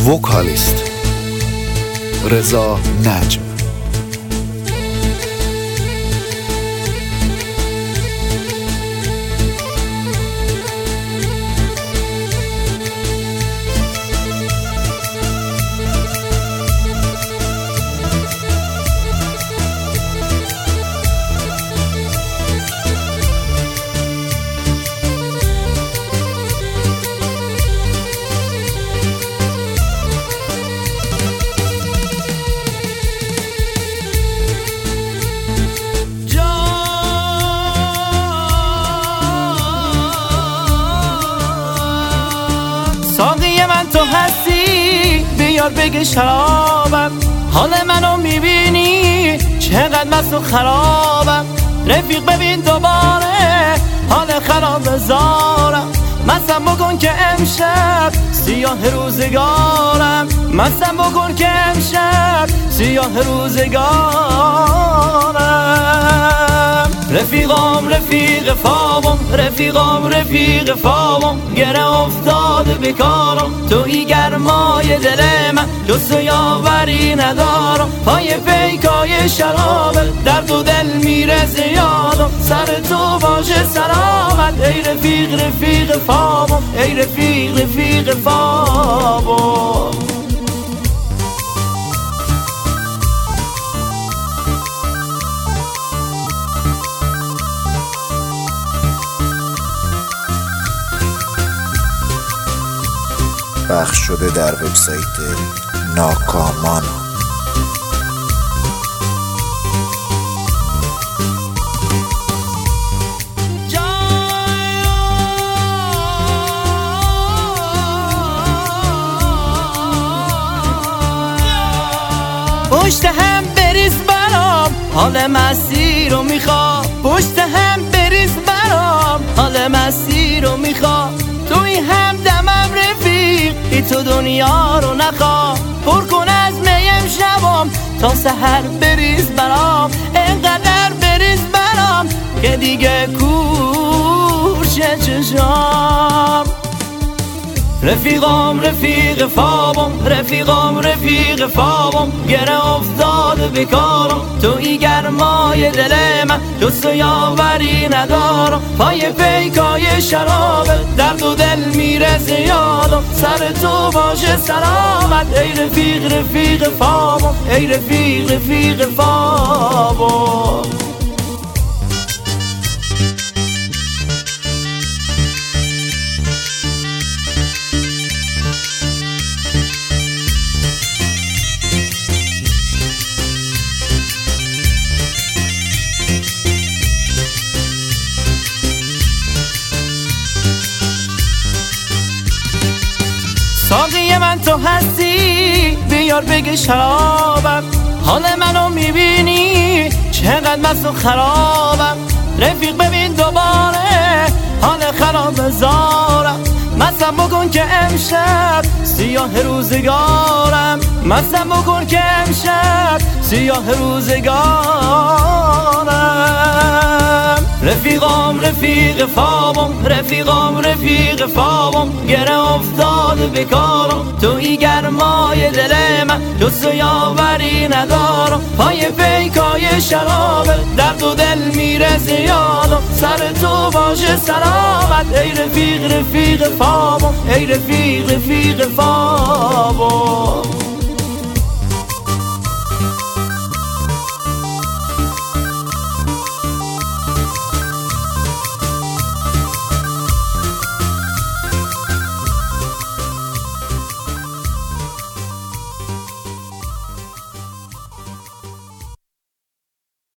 وکالیست رضا نجم. ساقی من تو هستی، بیار بگه شرابم. حال منو میبینی چقدر مست و خرابم. رفیق ببین دوباره حال خراب زارم. مستم بکن که امشب سیاه روزگارم. مستم بکن که امشب سیاه روزگارم. رفیقام رفیق فاوم، رفیقام رفیق فاوم. گره افتاده بکارم، توی گرمای دل من جز تو یاوری ندارم. پای پیکای شرابه درد و دل میره زیادم. سر تو باشه سلامت ای رفیق رفیق فاوم، ای رفیق رفیق فاوم. پخش شده در وبسایت ناکامان. پشت هم بریز برام حال مسیر رو میخوام. پشت هم بریز برام حال مسیر رو میخوام. توی هم دمم رفیق ای تو دنیا رو نخوام. پر کن از میم شبام تا سحر بریز برام. اینقدر بریز برام که دیگه کورشه چشام. رفیقام رفیق فاوم، رفیقام رفیق فاوم. گره افتاده بکارم، توی گرمای دل من جز تو یاوری ندارم. پای پیکای شرابه درد و دل میره زیادم. سر تو باشه سلامت ای رفیق رفیق فاوم، ای رفیق رفیق فاوم. ساقی من تو هستی، بیار بگه شرابم. حال منو میبینی چقدر مست و خرابم. رفیق ببین دوباره حال خراب زارم. مستم بکن که امشب سیاه روزگارم. مستم بکن که امشب سیاه روزگارم. رفیقام رفیق فاوم، رفیقام رفیق فاوم. گره افتاده بکارم، توی گرمای دل من جز تو یاوری ندارم. پای پیکای شرابه درد و دل میره زیادم. سر تو باشه سلامت ای رفیق رفیق فاوم، ای رفیق رفیق فاوم.